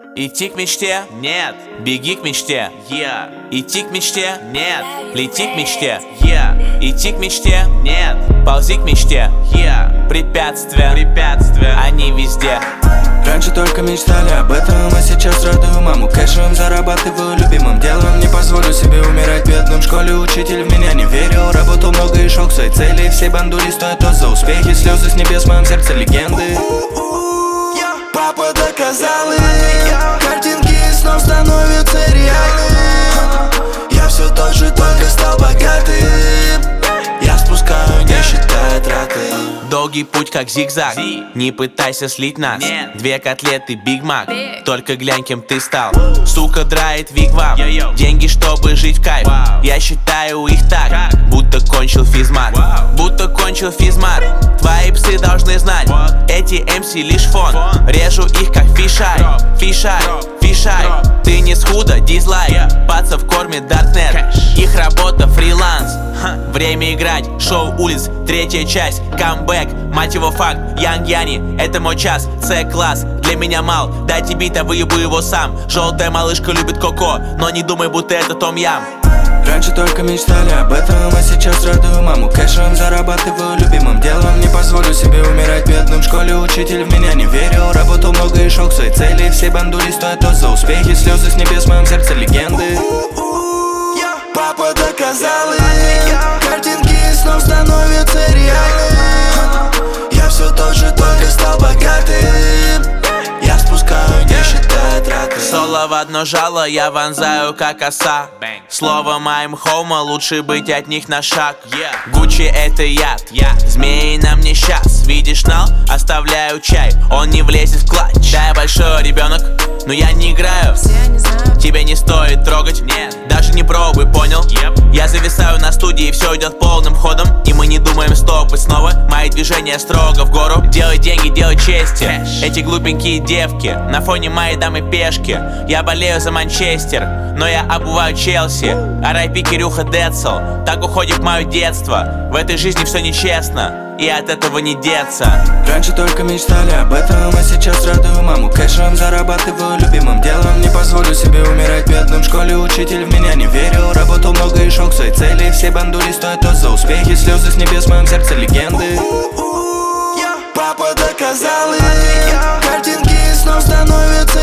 Идти к мечте? Нет. Беги к мечте? Идти к мечте? Нет. Лети к мечте? Идти к мечте? Нет. Ползи к мечте? Препятствия, они везде. Раньше только мечтали об этом, а сейчас радую маму кэшем, зарабатываю любимым делом. Не позволю себе умирать бедным. В школе учитель в меня не верил, работал много и шел к своей цели. Все бандули стоят то за успехи, слезы с небес в моем сердце легенды. Папа доказал им, картинки снов становятся реальным. Я все тот же, только стал богатым. Я спускаю, не считая траты. Долгий путь как зигзаг, не пытайся слить нас. Две котлеты, Биг Мак, только глянь, кем ты стал. Сука драет вигвам, деньги, чтобы жить в кайф. Я считаю их так, будто кончил физмат. Будто кончил физмат. Твои псы должны знать, эти МС лишь фон. Режу их как фишай, фишай, фишай. Ты не схудо, дизлайк, пацав кормит Даркнет. Их работа фриланс, время играть, шоу улиц, третья часть, камбэк. Мать его факт, Янг Яни, это мой час, С-класс, для меня мал. Дайте бита, выебу его сам. Желтая малышка любит коко, но не думай, будто это Том Ям. Раньше только мечтали об этом, а сейчас радую маму кэшем, зарабатываю любимым делом. Не позволю себе умирать бедным. В школе учитель в меня не верил, работал много и шел к своей цели. Все бандули стоят то за успехи, слезы с небес в моем сердце легенды. Папа доказал им, картинки снов становятся реальным. Я все тот же, только стал богатым. Я спускаю, не считая траты. Соло в одно жало, я вонзаю как оса. Слово моим хома, лучше быть от них на шаг. Гуччи это яд, змеи на мне щас. Видишь нал, оставляю чай, он не влезет в клатч. Да, я большой ребенок, но я не играю. Тебя не стоит трогать, даже не пробуй, понял? Я зависаю на студии, все идет полным ходом. И мы не думаем стопать снова, мои движения строго в гору. Делай деньги, делай чести, эти глупенькие девки на фоне моей дамы пешки. Я болею за Манчестер, но я обуваю Челси. R.I.P. Кирюха Децл, так уходит мое детство. В этой жизни все нечестно, и от этого не деться. Раньше только мечтали об этом, а сейчас радую маму кэшем, зарабатываю любимым делом. Не позволю себе умирать бедным. В школе учитель в меня не верил, работал много и шел к своей цели. Все бандули стоят то за успехи, слезы с небес в моем сердце легенды. Папа доказал им, картинки снов становятся